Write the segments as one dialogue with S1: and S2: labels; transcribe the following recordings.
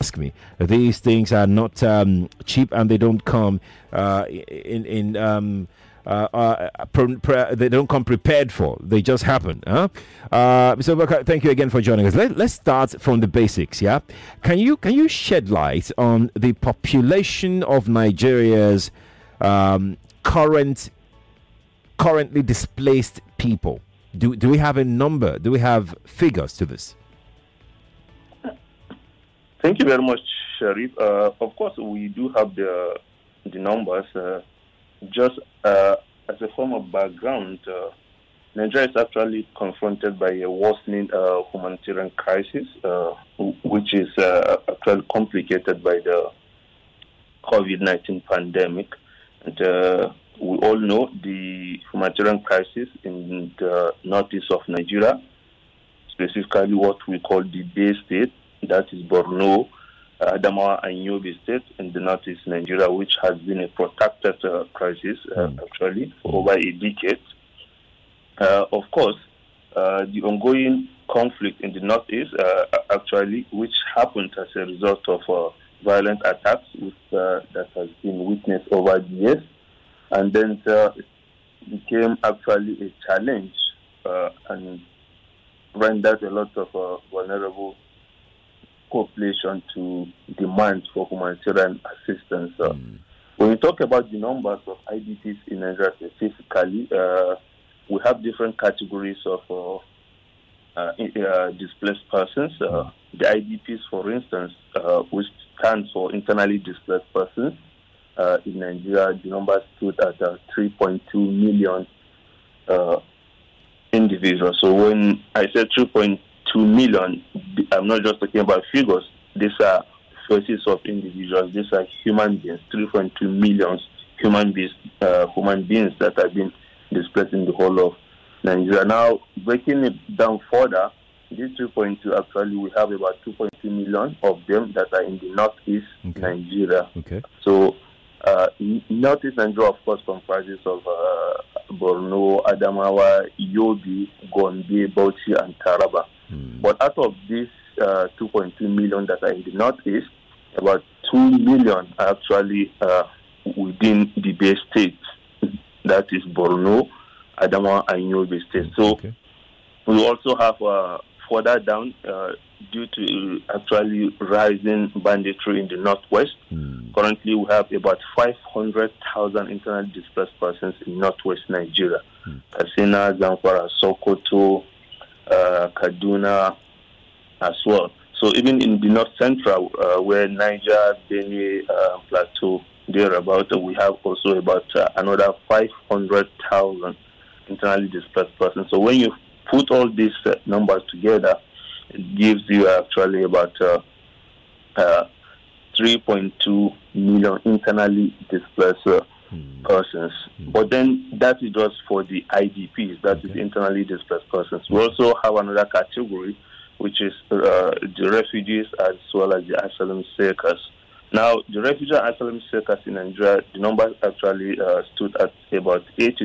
S1: ask me. These things are not cheap, and they don't come they don't come prepared for. They just happen. Mr. Bakar, thank you again for joining us. Let's start from the basics. Yeah, can you shed light on the population of Nigeria's currently displaced people? Do we have a number? Do we have figures to this?
S2: Thank you very much, Sharif. Of course, we do have the numbers. Just as a form of background, Nigeria is actually confronted by a worsening humanitarian crisis, which is actually complicated by the COVID-19 pandemic. And we all know the humanitarian crisis in the northeast of Nigeria, specifically what we call the Bay State, that is Borno, Adamawa and Yobe State in the northeast Nigeria, which has been a protracted crisis actually for over a decade. Of course, the ongoing conflict in the northeast actually, which happened as a result of violent attacks that has been witnessed over the years, and then it became actually a challenge and rendered a lot of vulnerable population to demand for humanitarian assistance. When we talk about the numbers of IDPs in Nigeria specifically, we have different categories of displaced persons. The IDPs, for instance, which stands for internally displaced persons, in Nigeria, the number stood at 3.2 million individuals. So when I say 3.2 million, I'm not just talking about figures. These are faces of individuals. These are human beings. 3.2 million human beings that have been displaced in the whole of Nigeria. Now, breaking it down further, these 3.2 actually we have about 2.2 million of them that are in the northeast Nigeria. Okay. So, northeast Nigeria, of course, comprises of Borno, Adamawa, Yobe, Gombe, Bauchi, and Taraba. But out of these 2.2 million that are in the northeast, about 2 million are actually within the Bay State, that is Borno, Adamawa, and Yobe State. So we also have further down, due to actually rising banditry in the northwest. Currently, we have about 500,000 internally displaced persons in northwest Nigeria. Katsina, Zamfara, Sokoto, Kaduna as well. So even in the north central, where Niger, Benue, Plateau, thereabout, we have also about another 500,000 internally displaced persons. So when you put all these numbers together, it gives you actually about 3.2 million internally displaced persons. But then that is just for the IDPs, that is internally displaced persons. We also have another category, which is the refugees as well as the asylum seekers. Now, the refugee and asylum seekers in Nigeria, the number actually stood at about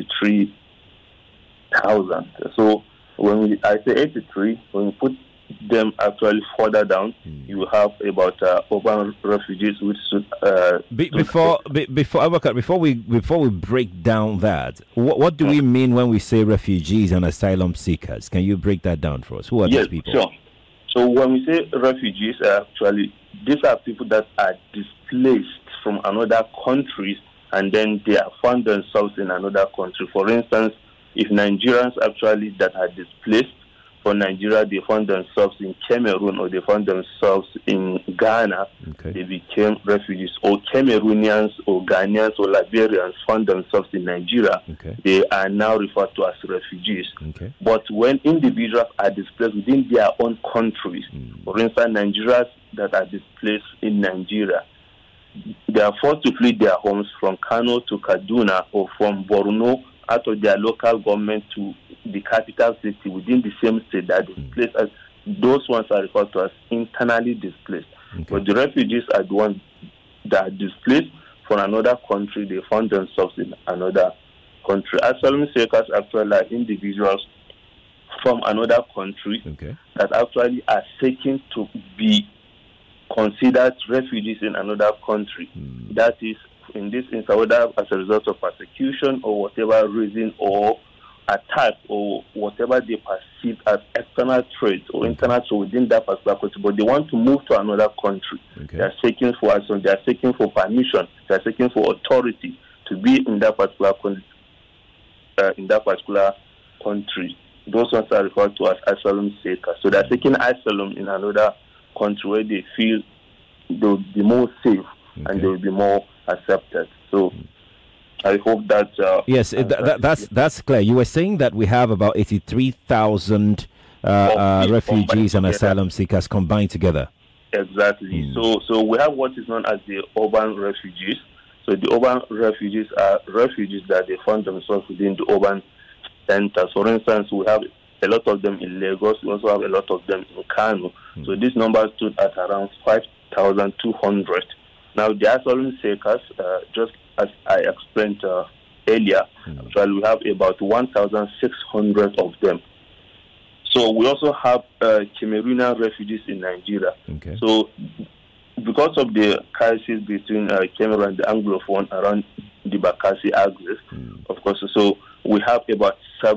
S2: 83,000. So when I say 83, when we put them actually further down, you have about urban refugees, which should
S1: before we break down that, what do we mean when we say refugees and asylum seekers? Can you break that down for us? Who are these people?
S2: Sure. So when we say refugees, actually these are people that are displaced from another country and then they have found themselves in another country. For instance, if Nigerians actually that are displaced from Nigeria, they found themselves in Cameroon or they found themselves in Ghana, they became refugees. Or Cameroonians or Ghanaians or Liberians found themselves in Nigeria, they are now referred to as refugees. But when individuals are displaced within their own countries, for instance, Nigerians that are displaced in Nigeria, they are forced to flee their homes from Kano to Kaduna or from Borno out of their local government to the capital city within the same state that are displaced, as those ones are referred to as internally displaced. But the refugees are the ones that are displaced from another country. They found themselves in another country. Asylum seekers actually are individuals from another country that actually are seeking to be considered refugees in another country. That is, in this instance, whether as a result of persecution or whatever reason or attack or whatever they perceive as external threats or internal threats within that particular country, but they want to move to another country. They are seeking for action, they are seeking for permission, they are seeking for authority to be in that particular country. Those ones are referred to as asylum seekers. So they are seeking asylum in another country where they feel they'll be more safe and they will be more accepted. So I hope that
S1: yes, that's clear. You were saying that we have about 83,000 refugees and asylum seekers combined together.
S2: Exactly. So we have what is known as the urban refugees. So the urban refugees are refugees that they find themselves within the urban centers. For instance, we have a lot of them in Lagos. We also have a lot of them in Kano. So this number stood at around 5,200. Now, the asylum seekers, just as I explained earlier, actually we have about 1,600 of them. So we also have Cameroonian refugees in Nigeria. So because of the crisis between Cameroon and the Anglophone around the Bakassi axis, of course, so we have about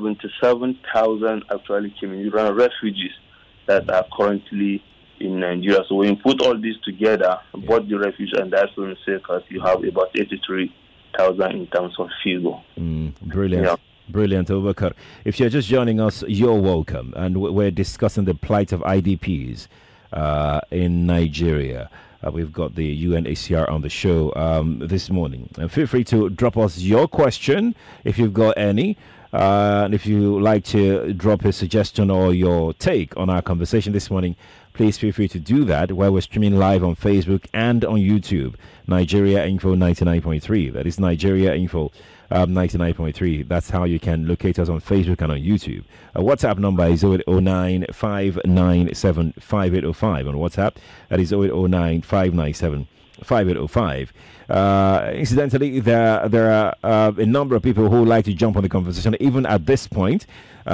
S2: 77,000 actually Cameroonian refugees that are currently in Nigeria. So when you put all this together, both the refugees and the asylum seekers, you have about 83,000 in terms of figure.
S1: Brilliant. Yeah. Brilliant, Abubakar. If you're just joining us, you're welcome. And we're discussing the plight of IDPs in Nigeria. We've got the UNHCR on the show this morning. And feel free to drop us your question if you've got any. And if you like to drop a suggestion or your take on our conversation this morning, please feel free to do that while we're streaming live on Facebook and on YouTube. Nigeria Info 99.3. That is Nigeria Info 99.3. That's how you can locate us on Facebook and on YouTube. WhatsApp number is 0809 597 5805 on WhatsApp. That is 0809 597 5805. Incidentally, there are a number of people who would like to jump on the conversation even at this point.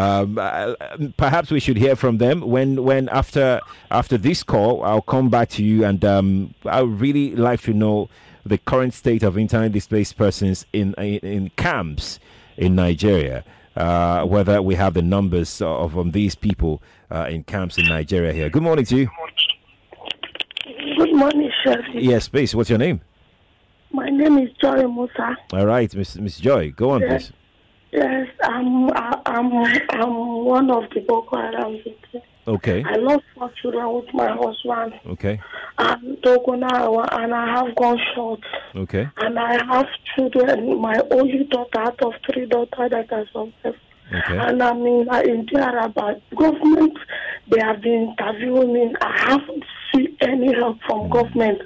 S1: Perhaps we should hear from them when after this call. I'll come back to you, and I would really like to know the current state of internally displaced persons in camps in Nigeria. Whether we have the numbers of these people in camps in Nigeria here. Good morning to you.
S3: Good morning, Chef.
S1: Yes, please. What's your name?
S3: My name is Joy Musa.
S1: All right, Miss Joy, go on, please.
S3: Yes, I'm one of the Boko Haram victims.
S1: Okay.
S3: I lost 4 children with my husband.
S1: Okay.
S3: And I have gunshots.
S1: Okay.
S3: And I have children. My only daughter out of 3 daughters that are survived.
S1: Okay.
S3: And I mean, in Taraba, government, they have been interviewing me. I haven't seen any help from government.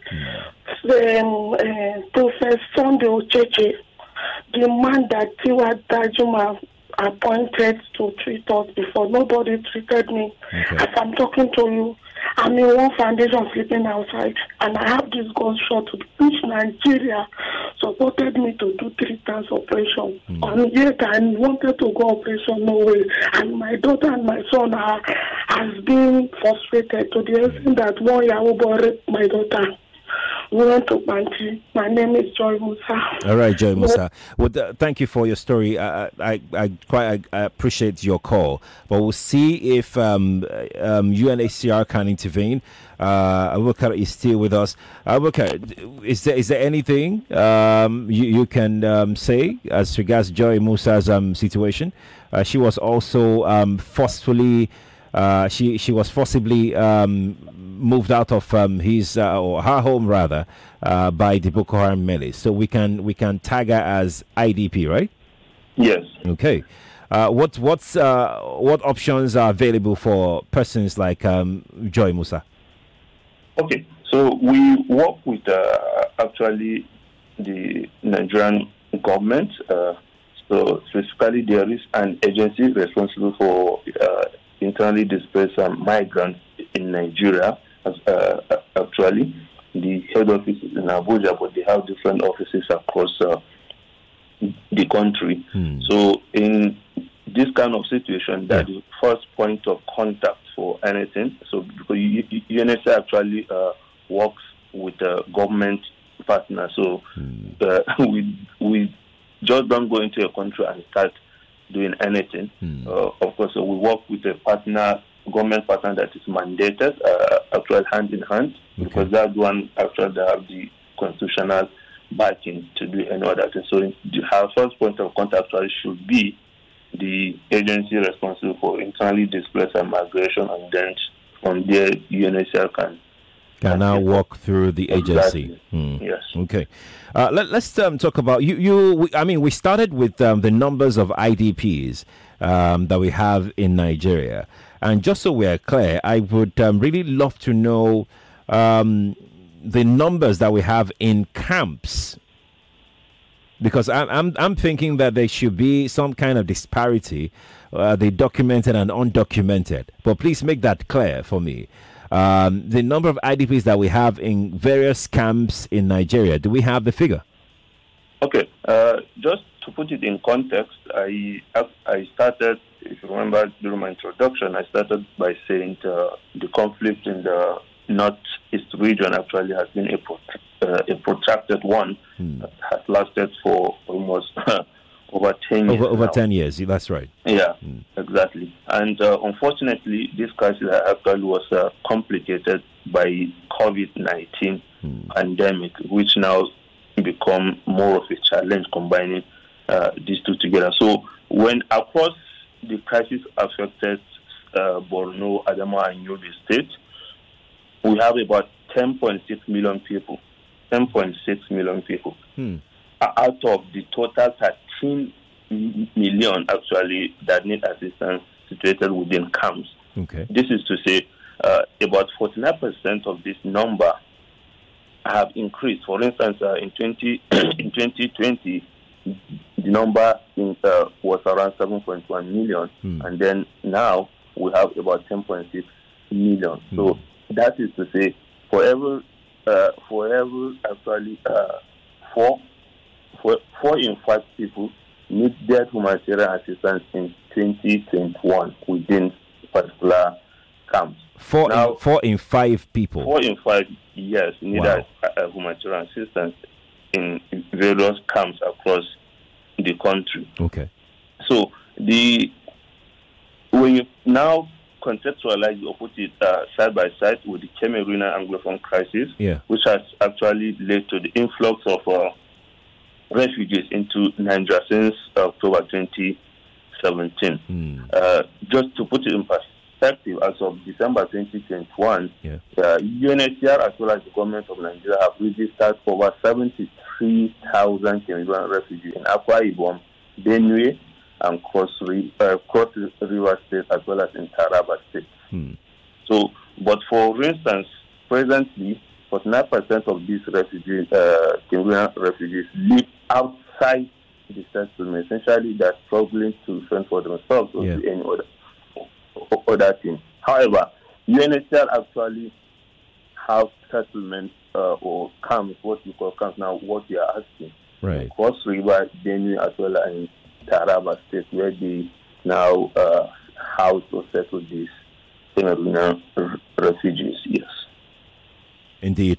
S3: Professor Sunday Ocheche, the man that Tiwa Dajuma appointed to treat us before, nobody treated me.
S1: Okay.
S3: As I'm talking to you, I'm in one foundation sleeping outside, and I have this gunshot which Nigeria supported me to do 3 times operation. And yet I wanted to go operation, no way. And my daughter and my son has been frustrated to the extent that one Yahoo boy raped my daughter. We went to Banti. My name is Joy Musa.
S1: All right, Joy Musa. Well, thank you for your story. I quite appreciate your call. But we'll see if UNHCR can intervene. Abubakar is still with us. Abubakar, is there anything you can say as regards Joy Musa's situation? She was also forcefully. She was forcibly moved out of his or her home rather by the Boko Haram melee. So we can tag her as IDP, right?
S2: Yes.
S1: Okay. What options are available for persons like Joy Musa?
S2: Okay. So we work with actually the Nigerian government. So specifically, there is an agency responsible for internally displaced migrants in Nigeria. Actually, the head office is in Abuja, but they have different offices across the country. So in this kind of situation, that is the first point of contact for anything. So because UNHCR actually works with a government partner. So we just don't go into a country and start doing anything. Of course, we work with a government partner that is mandated, actually hand in hand, because that one actually have the constitutional backing to do any other thing. So our first point of contact actually should be the agency responsible for internally displaced and migration, and then from there UNHCR can
S1: now walk through the agency.
S2: Exactly. Yes.
S1: Okay. Let's talk about we started with the numbers of IDPs that we have in Nigeria, and just so we're clear, I would really love to know the numbers that we have in camps, because I'm thinking that there should be some kind of disparity, the documented and undocumented. But please make that clear for me. The number of IDPs that we have in various camps in Nigeria, do we have the figure?
S2: Okay. Just to put it in context, I started, if you remember during my introduction, I started by saying the conflict in the Northeast region actually has been a protracted one that has lasted for almost over 10 years.
S1: Over 10 years, that's right.
S2: Yeah, exactly. And unfortunately, this crisis actually was complicated by COVID-19 pandemic, which now become more of a challenge combining these two together. So when across the crisis affected Borno, Adamawa, and Yobe State, we have about 10.6 million people. 10.6 million people. Out of the total 13 million actually that need assistance situated within camps.
S1: Okay.
S2: This is to say about 49% of this number have increased. For instance, in 2020, the number was around 7.1 million, and then now we have about 10.6 million. So that is to say, for every actually four in 5 people needed humanitarian assistance in 2021 within particular camps.
S1: 4 in 5 people.
S2: 4 in 5, yes, needed humanitarian assistance in various camps across the country.
S1: Okay.
S2: So when you now contextualize or put it side by side with the Cameroonian Anglophone crisis, which has actually led to the influx of refugees into Nigeria since October 2017. Just to put it in perspective, as of December 2021, UNHCR as well as the government of Nigeria have registered over 73,000 Cameroonian refugees in Akwa Ibom, Benue, and Cross River State, as well as in Taraba State. So, but for instance, presently, 49% of these refugees, Cameroonian refugees, live outside the settlement. Essentially, they're struggling to fend for themselves or do any other thing. However, UNHCR actually have settlements or camps, what we call camps now, what we are asking.
S1: Right.
S2: Cross River, Benue, as well as in Taraba State, where they now house or settle these Cameroonian refugees. Yes.
S1: Indeed.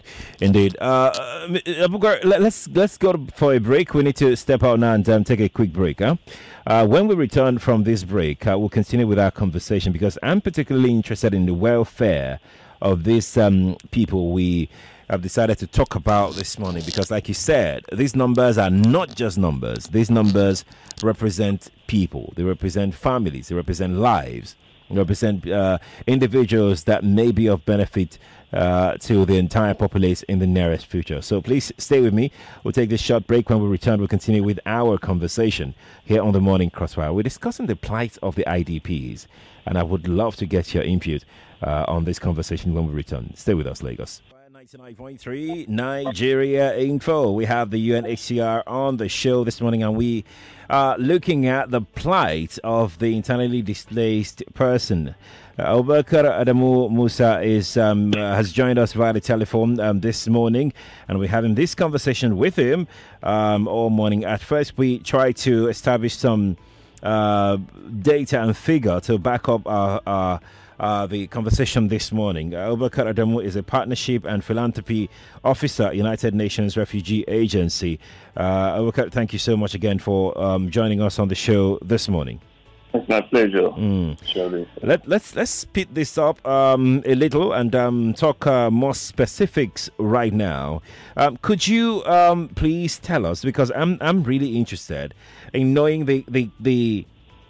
S1: Abubakar, let's go for a break. We need to step out now and take a quick break. When we return from this break, we'll continue with our conversation, because I'm particularly interested in the welfare of these people we have decided to talk about this morning, because like you said, these numbers are not just numbers. These numbers represent people. They represent families. They represent lives. They represent individuals that may be of benefit to the entire populace in the nearest future. So please stay with me. We'll take this short break. When we return, we'll continue with our conversation here on the Morning Crossfire. We're discussing the plight of the IDPs, and I would love to get your input on this conversation when we return. Stay with us, Lagos. 99.3 Nigeria Info. We have the UNHCR on the show this morning, and we are looking at the plight of the internally displaced person. Abubakar Adamu Musa has joined us via the telephone this morning, and we're having this conversation with him all morning. At first, we tried to establish some data and figure to back up our the conversation this morning. Abubakar Adamu is a partnership and philanthropy officer at United Nations Refugee Agency. Abubakar, thank you so much again for joining us on the show this morning.
S2: It's my pleasure. Surely.
S1: Let's speed this up a little and talk more specifics right now. Could you please tell us, because I'm really interested in knowing the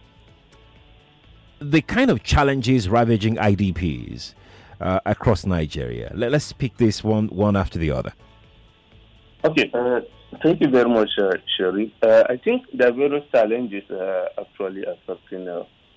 S1: kind of challenges ravaging IDPs across Nigeria. Let's pick this one after the other.
S2: Okay. Thank you very much, Sherry. I think there are various challenges actually affecting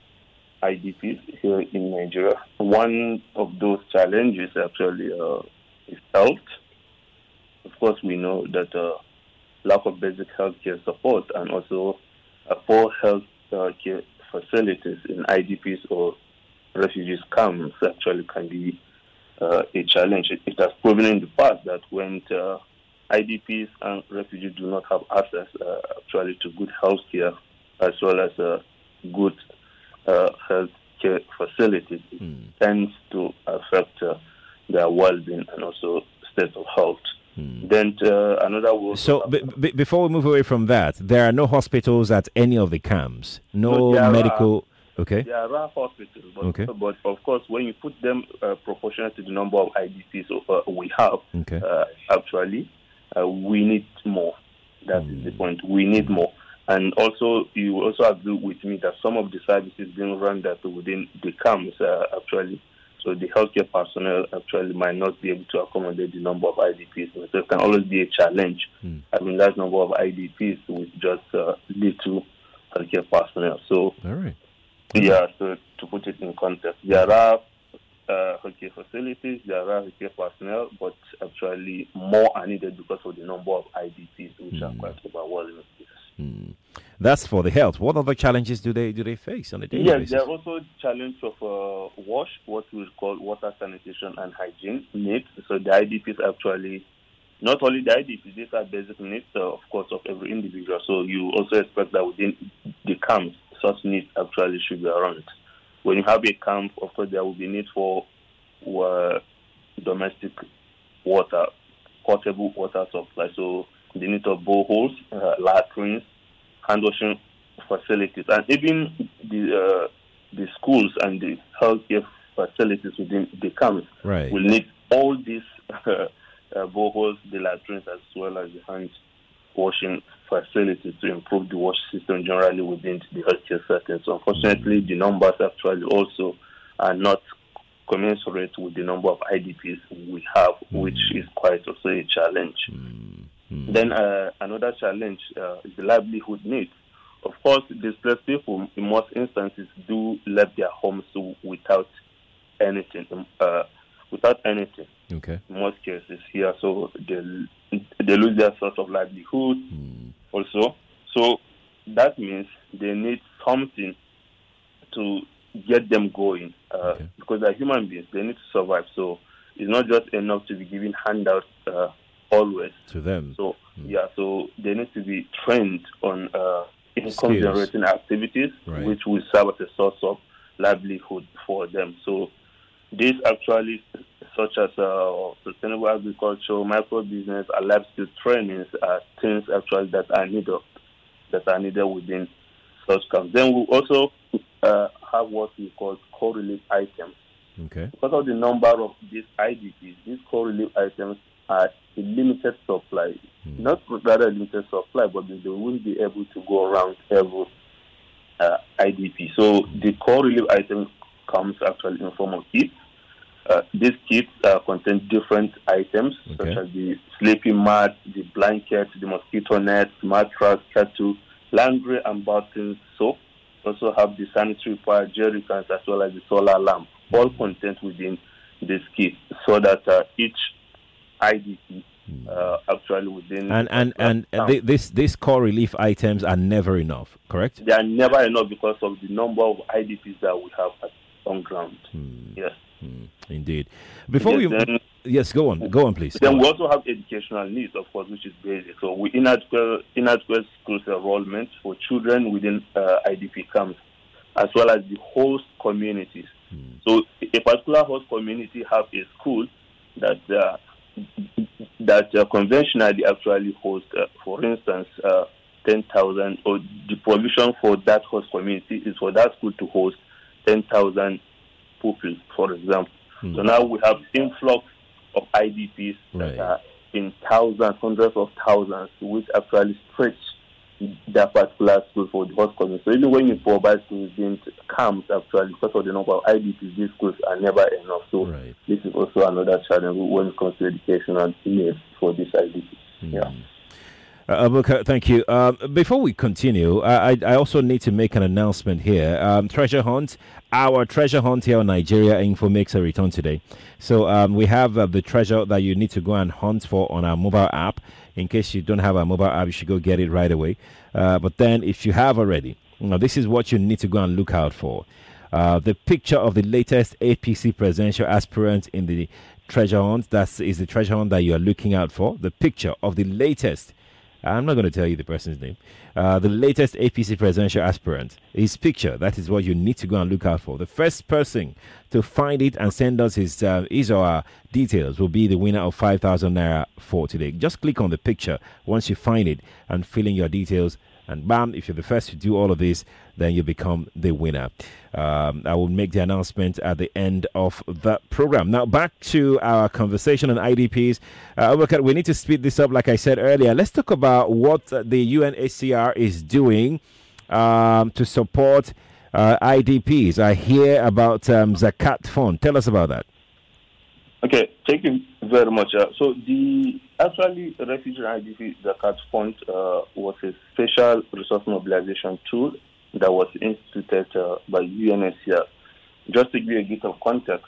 S2: IDPs here in Nigeria. One of those challenges actually is health. Of course, we know that lack of basic healthcare support and also poor health care facilities in IDPs or refugees camps actually can be a challenge. It has proven in the past that when IDPs and refugees do not have access actually to good health care as well as good health care facilities, it tends to affect their well-being and also state of health. Then another word.
S1: So before we move away from that, there are no hospitals at any of the camps, no medical. Okay.
S2: There are hospitals, but,
S1: okay.
S2: But of course, when you put them proportionate to the number of IDPs we have,
S1: okay.
S2: Actually, we need more. That is the point. We need more. And also, you also agree with me that some of the services being rendered within the camps actually, so the healthcare personnel actually might not be able to accommodate the number of IDPs. So it can always be a challenge having large number of IDPs with just little healthcare personnel. So,
S1: all right.
S2: Yeah, so to put it in context, there are healthcare facilities, there are healthcare personnel, but actually more are needed because of the number of IDPs, which are quite overwhelming.
S1: That's for the health. What other challenges do they face on a daily basis?
S2: Yes, there are also challenge of what we call water sanitation and hygiene needs. So the IDPs actually, not only the IDPs, these are basic needs, of course, of every individual. So you also expect that within the camps, such needs actually should be around. When you have a camp, of course, there will be need for domestic water, portable water supply. So the need of boreholes, latrines, hand washing facilities, and even the schools and the healthcare facilities within the camps will need all these boreholes, the latrines, as well as the hand washing facilities to improve the wash system generally within the healthcare setting. So unfortunately, the numbers actually also are not commensurate with the number of IDPs we have, which is quite also a challenge. Then another challenge is the livelihood needs. Of course, displaced people in most instances do leave their homes without anything.
S1: Okay.
S2: In most cases here, so they lose their source of livelihood also. So that means they need something to get them going because they're human beings. They need to survive. So it's not just enough to be giving handouts always
S1: to them.
S2: So so they need to be trained on income generating activities, which will serve as a source of livelihood for them. So this actually, such as sustainable agriculture, micro business, and life skill trainings are things actually that are needed within such camps. Then we also have what we call core relief items.
S1: Okay.
S2: Because of the number of these IDPs, these core relief items are a limited supply. Not rather limited supply, but they won't be able to go around every IDP. So the core relief item comes actually in form of kits. These kits contain different items, such as the sleeping mat, the blanket, the mosquito net, mattress, kettle, laundry and bathing soap. Also have the sanitary pad, jerry cans, as well as the solar lamp, all contained within this kit, so that each IDP actually within
S1: these core relief items are never enough, correct?
S2: They are never enough because of the number of IDPs that we have on ground. Yes.
S1: Indeed. Before go on, please.
S2: Then we also have educational needs, of course, which is basic. So we inadequate schools enrollment for children within IDP camps, as well as the host communities. So a particular host community have a school that conventionally actually hosts, for instance, 10,000, or the provision for that host community is for that school to host 10,000 pupils, for example. So now we have influx of IDPs that are in thousands, hundreds of thousands, which actually stretch that particular school for the host community. So even when you provide schools in camps, actually, because of the number of IDPs, these schools are never enough. So this is also another challenge when it comes to education and needs for these IDPs.
S1: Abubakar, thank you. Before we continue, I also need to make an announcement here. Treasure Hunt, our treasure hunt here on Nigeria Info makes a return today. So we have the treasure that you need to go and hunt for on our mobile app. In case you don't have a mobile app, you should go get it right away. But then if you have already, this is what you need to go and look out for. The picture of the latest APC presidential aspirant in the treasure hunt. That is the treasure hunt that you are looking out for. The picture of the latest, I'm not going to tell you the person's name. The latest APC presidential aspirant, his picture, that is what you need to go and look out for. The first person to find it and send us his or her details will be the winner of 5,000 Naira for today. Just click on the picture once you find it and fill in your details. And bam, if you're the first to do all of this, then you become the winner. I will make the announcement at the end of the program. Now, back to our conversation on IDPs. We need to speed this up, like I said earlier. Let's talk about what the UNHCR is doing to support IDPs. I hear about Zakat Fund. Tell us about that.
S2: Okay, thank you very much. So the Refugee and IDP Zakat Fund was a special resource mobilization tool that was instituted by UNHCR. Just to give you a bit of context,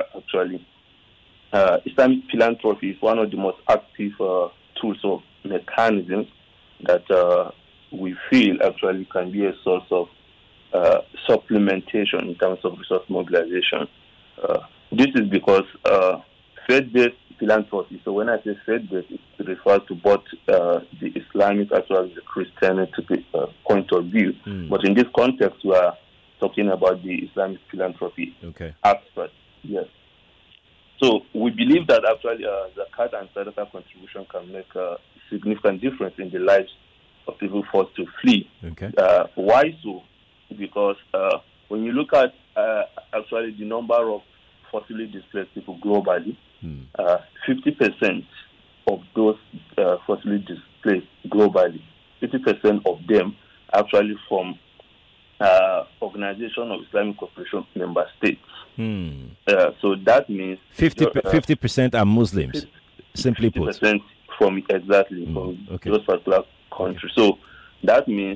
S2: Islamic philanthropy is one of the most active tools or mechanisms that we feel actually can be a source of supplementation in terms of resource mobilization. This is because faith-based philanthropy, so when I say faith-based, it refers to both the Islamic as well as the Christianity point of view. But in this context, we are talking about the Islamic philanthropy aspect. Yes. So we believe that actually Zakat and Sadaqah contribution can make a significant difference in the lives of people forced to flee. Why so? Because when you look at actually the number of forcibly displaced people globally, 50% of those forcibly displaced globally, 50% of them actually from Organization of Islamic Cooperation member states. So that means
S1: 50% are Muslims, simply put.
S2: 50% from those particular countries. So that means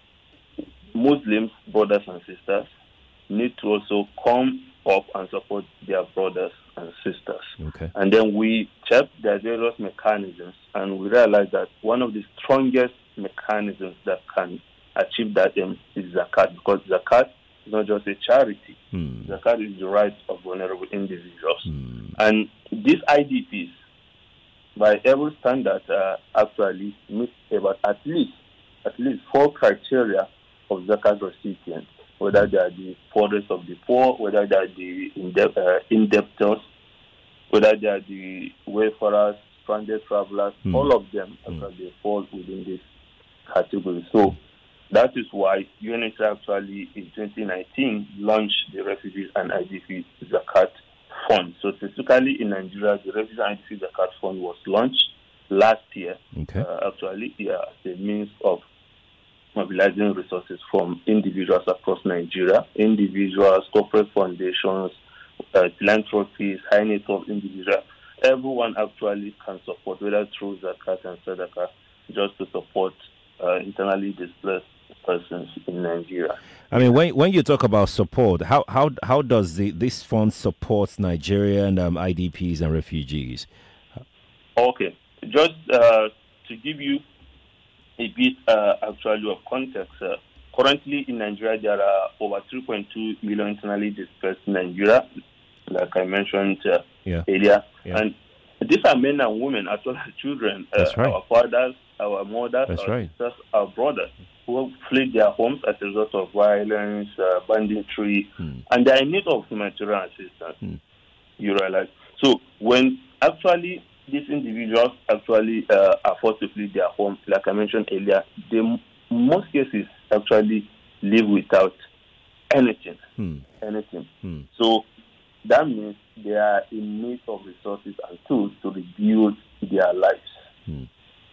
S2: Muslims, brothers and sisters, need to also come up and support their brothers and sisters. And then we checked their various mechanisms, and we realized that one of the strongest mechanisms that can achieve that aim is Zakat, because Zakat is not just a charity. Zakat is the right of vulnerable individuals. And these IDPs, by every standard, actually meet about at least 4 criteria of Zakat recipients, whether they are the poorest of the poor, whether they are the indebtors, whether they are the wayfarers, stranded travelers, all of them they fall within this category. So that is why UNHCR actually in 2019 launched the Refugees and IDP Zakat Fund. So specifically in Nigeria, the Refugees and IDP Zakat Fund was launched last year, as a means of mobilizing resources from individuals across Nigeria, individuals, corporate foundations, philanthropies, high net worth individuals. Everyone actually can support, whether through Zakat and Sadaqah, just to support internally displaced persons in Nigeria.
S1: I mean, when you talk about support, how does this fund support Nigerian IDPs and refugees?
S2: Okay, just to give you a bit actually of context, currently in Nigeria there are over 3.2 million internally displaced in Nigeria, like I mentioned earlier. And these are men and women, as well as children, our fathers, our mothers, our sisters, our brothers, who fled their homes as a result of violence, banditry, and they are in need of humanitarian assistance. You realize? So when actually these individuals actually are forced to flee their homes, like I mentioned earlier, they in most cases actually live without anything. So that means they are in need of resources and tools to rebuild their lives.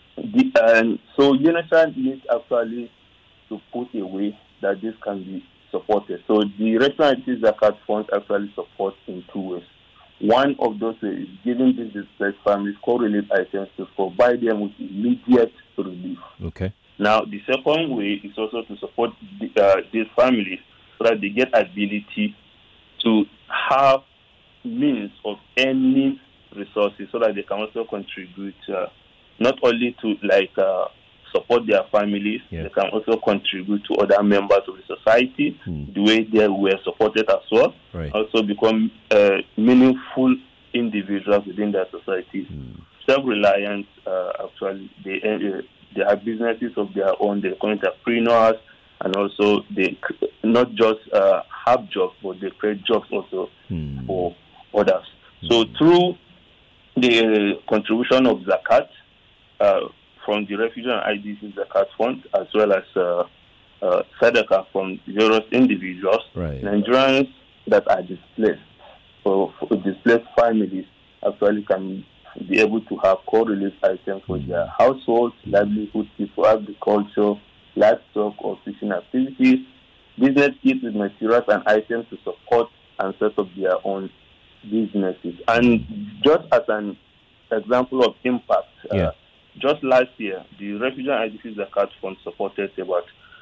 S2: So UNICEF needs actually to put a way that this can be supported. So the Regional Identity Zakat Fund actually supports in two ways. One of those ways is giving these displaced families core-relief items to provide them with immediate relief.
S1: Okay.
S2: Now, the second way is also to support these families so that they get ability to have means of earning resources so that they can also contribute not only to support their families, they can also contribute to other members of the society the way they were supported as well.
S1: Right.
S2: Also become meaningful individuals within their society. Self-reliance, actually, they have businesses of their own, they become entrepreneurs, and also they not just have jobs, but they create jobs also for others. So through the contribution of Zakat, from the Refugee and IDP Zakat Fund, as well as Sadaqah from various individuals, Nigerians that are displaced, for displaced families, actually can be able to have core relief items for their households, livelihood, for agriculture, livestock or fishing activities, business kits with materials and items to support and set up their own businesses. And just as an example of impact, just last year, the Refugee and IDP Zakat Fund supported about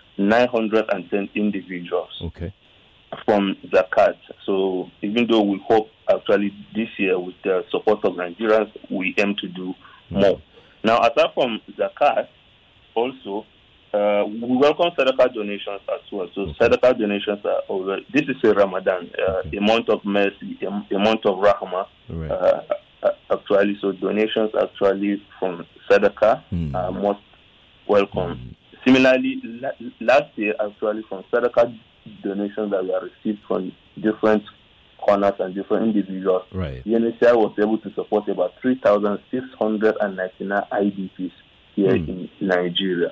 S2: 910 individuals from Zakat. So even though we hope actually this year with the support of Nigerians, we aim to do more. Now, apart from Zakat, also, we welcome Sadaqah donations as well. So Sadaqah donations are over. This is a Ramadan, a month of mercy, a month of Rahmah. Actually, so donations actually from Sadaqah are most welcome. Similarly, last year, actually, from Sadaqah donations that we have received from different corners and different individuals, UNICEF was able to support about 3,699 IDPs here in Nigeria.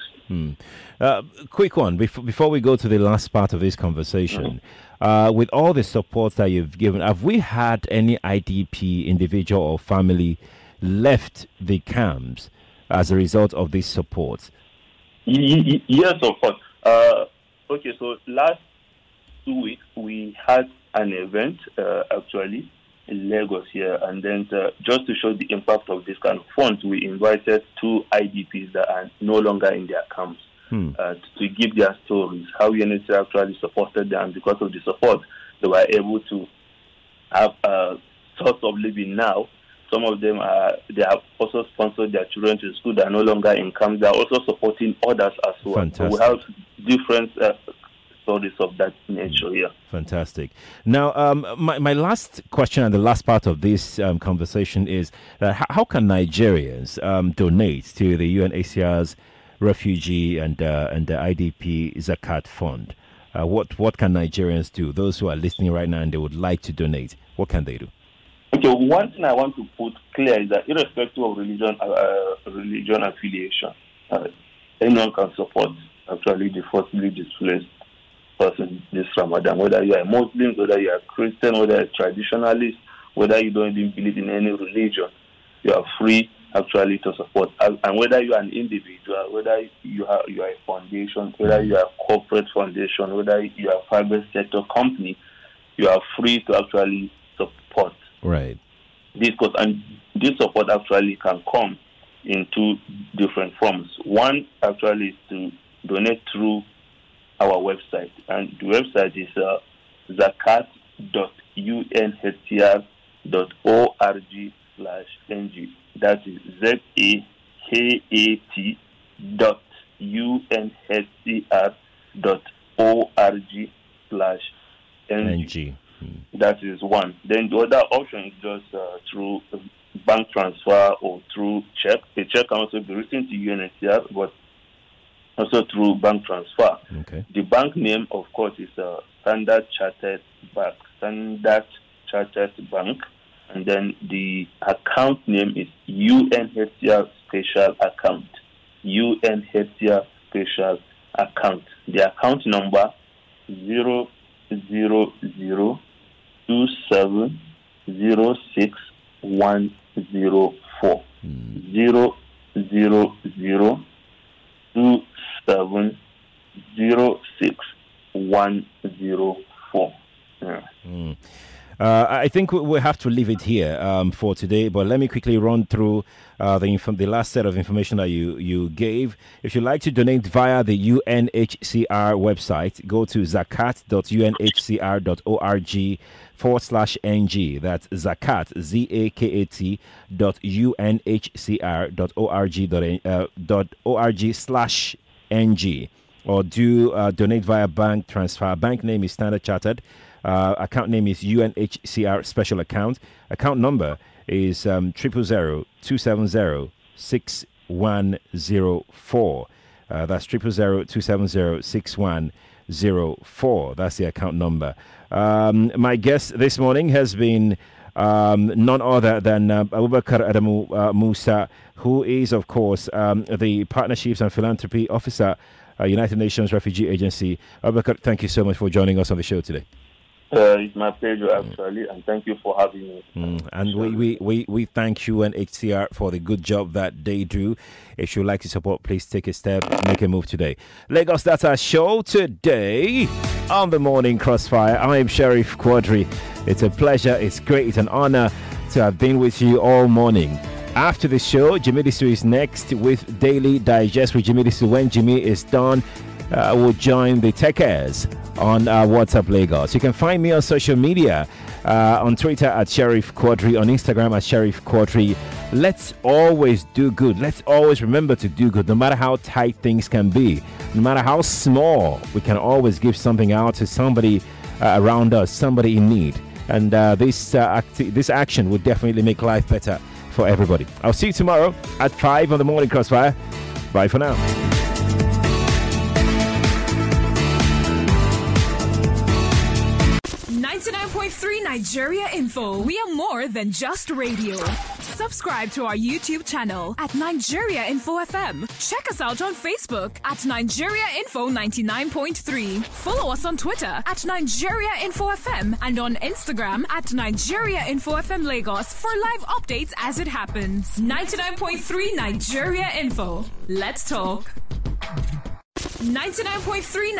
S1: Quick one, before we go to the last part of this conversation. With all the support that you've given, have we had any IDP individual or family left the camps as a result of this support?
S2: Yes, of course. Okay, so last 2 weeks we had an event actually in Lagos here, and then just to show the impact of this kind of funds, we invited 2 IDPs that are no longer in their camps to give their stories, how UNICEF actually supported them. Because of the support, they were able to have a source of living now. Some of them they have also sponsored their children to school. They are no longer in camps. They are also supporting others as well.
S1: Fantastic.
S2: So we have different stories of that nature here.
S1: Fantastic. Now, my last question and the last part of this conversation is how can Nigerians donate to the UNHCR's Refugee and the IDP Zakat Fund? What can Nigerians do? Those who are listening right now and they would like to donate, what can they do?
S2: Okay, one thing I want to put clear is that irrespective of religion affiliation, anyone can support actually the forcibly displaced person this Ramadan, whether you are a Muslim, whether you are a Christian, whether you are a traditionalist, whether you don't even believe in any religion, you are free actually to support. And whether you are an individual, whether you are a foundation, whether you are a corporate foundation, whether you are a private sector company, you are free to actually support.
S1: Right.
S2: This support actually can come in 2 different forms. One actually is to donate through our website, and the website is zakat.unhcr.org/ng. That is zakat.unhcr.org/ng. That is one. Then the other option is just through bank transfer or through check. A check can also be written to UNHCR, but also through bank transfer.
S1: Okay.
S2: The bank name, of course, is Standard Chartered Bank. Standard Chartered Bank. And then the account name is UNHCR Special Account. UNHCR Special Account. The account number 00027061040. 00027061040. Yeah.
S1: I think we'll have to leave it here for today, but let me quickly run through the last set of information that you gave. If you'd like to donate via the UNHCR website, go to zakat.unhcr.org/ng. That's zakat, zakat.unhcr.org/ng. Or do donate via bank transfer. Bank name is Standard Chartered. Account name is UNHCR Special Account. Account number is 000-270-6104. That's 000-270-6104. That's the account number. My guest this morning has been none other than Abubakar Adamu Musa, who is, of course, the Partnerships and Philanthropy Officer, United Nations Refugee Agency. Abubakar, thank you so much for joining us on the show today.
S2: It's my pleasure, actually, and thank you for having me.
S1: And we thank UNHCR for the good job that they do. If you'd like to support, please take a step, make a move today. Lagos, that's our show today on the Morning Crossfire. I am Sheriff Quadri. It's a pleasure, it's great, it's an honor to have been with you all morning. After the show, Jimmy Disu is next with Daily Digest with Jimmy Disu. When Jimmy is done, we'll join the Techers on WhatsApp Lagos. You can find me on social media, on Twitter at Sheriff Quadri, on Instagram at Sheriff Quadri. Let's always do good. Let's always remember to do good, no matter how tight things can be, no matter how small. We can always give something out to somebody around us, somebody in need. And this action would definitely make life better for everybody. I'll see you tomorrow at 5 on the Morning Crossfire. Bye for now.
S4: 99.3 Nigeria Info. We are more than just radio. Subscribe to our YouTube channel at Nigeria Info FM. Check us out on Facebook at Nigeria Info 99.3. Follow us on Twitter at Nigeria Info FM and on Instagram at Nigeria Info FM Lagos for live updates as it happens. 99.3 Nigeria Info. Let's talk. 99.3